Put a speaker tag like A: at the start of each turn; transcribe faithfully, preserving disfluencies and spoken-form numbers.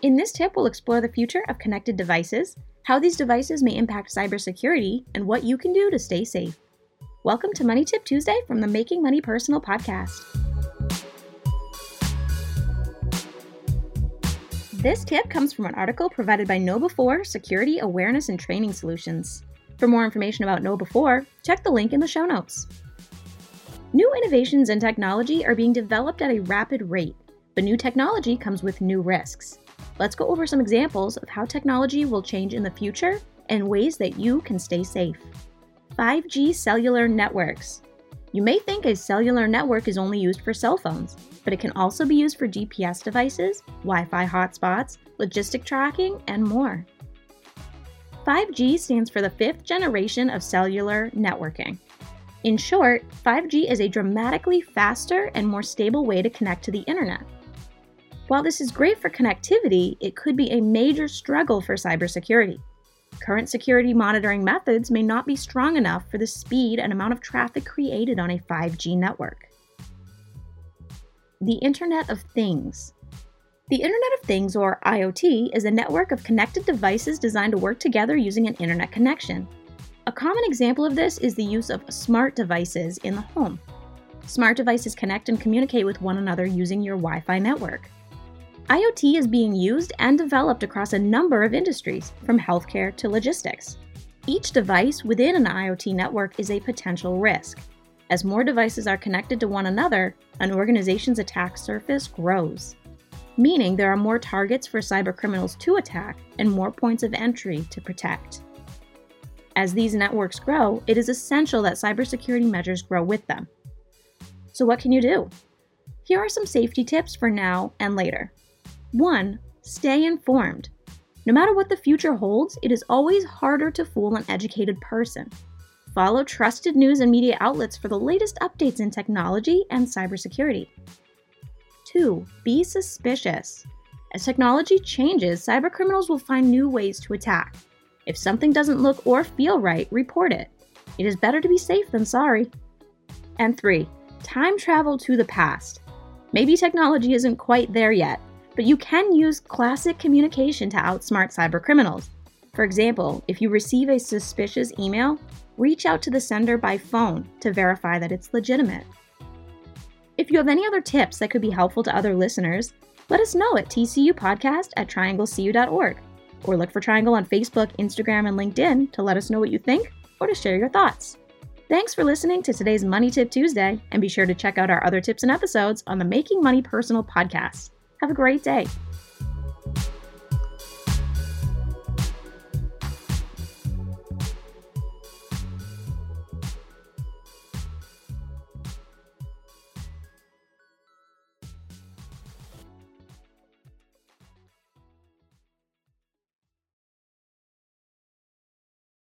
A: In this tip, we'll explore the future of connected devices, how these devices may impact cybersecurity, and what you can do to stay safe. Welcome to Money Tip Tuesday from the Making Money Personal podcast. This tip comes from an article provided by KnowBe4 Security Awareness and Training Solutions. For more information about KnowBe4, check the link in the show notes. New innovations in technology are being developed at a rapid rate, but new technology comes with new risks. Let's go over some examples of how technology will change in the future and ways that you can stay safe. five G cellular networks. You may think a cellular network is only used for cell phones, but it can also be used for G P S devices, Wi-Fi hotspots, logistic tracking, and more. five G stands for the fifth generation of cellular networking. In short, five G is a dramatically faster and more stable way to connect to the internet. While this is great for connectivity, it could be a major struggle for cybersecurity. Current security monitoring methods may not be strong enough for the speed and amount of traffic created on a five G network. The Internet of Things. The Internet of Things, or I O T, is a network of connected devices designed to work together using an internet connection. A common example of this is the use of smart devices in the home. Smart devices connect and communicate with one another using your Wi-Fi network. I O T is being used and developed across a number of industries, from healthcare to logistics. Each device within an I O T network is a potential risk. As more devices are connected to one another, an organization's attack surface grows, meaning there are more targets for cybercriminals to attack and more points of entry to protect. As these networks grow, it is essential that cybersecurity measures grow with them. So what can you do? Here are some safety tips for now and later. one. Stay informed. No matter what the future holds, it is always harder to fool an educated person. Follow trusted news and media outlets for the latest updates in technology and cybersecurity. two. Be suspicious. As technology changes, cybercriminals will find new ways to attack. If something doesn't look or feel right, report it. It is better to be safe than sorry. And three. Time travel to the past. Maybe technology isn't quite there yet, but you can use classic communication to outsmart cybercriminals. For example, if you receive a suspicious email, reach out to the sender by phone to verify that it's legitimate. If you have any other tips that could be helpful to other listeners, let us know at tcupodcast at triangle c u dot org, or look for Triangle on Facebook, Instagram, and LinkedIn to let us know what you think or to share your thoughts. Thanks for listening to today's Money Tip Tuesday, and be sure to check out our other tips and episodes on the Making Money Personal podcast. Have a great day.